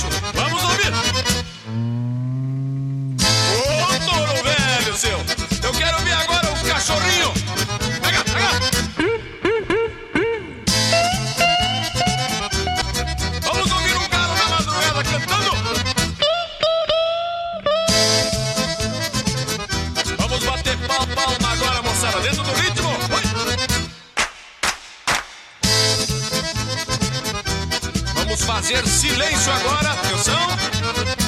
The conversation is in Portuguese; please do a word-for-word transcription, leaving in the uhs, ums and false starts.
silêncio. Vamos ouvir. Ô, touro velho seu. Eu quero ouvir agora o cachorrinho. Pega, pega. Vamos ouvir um galo na madrugada cantando. Vamos bater pau, palma agora, moçada, dentro do ritmo. Oi. Vamos fazer silêncio agora, atenção.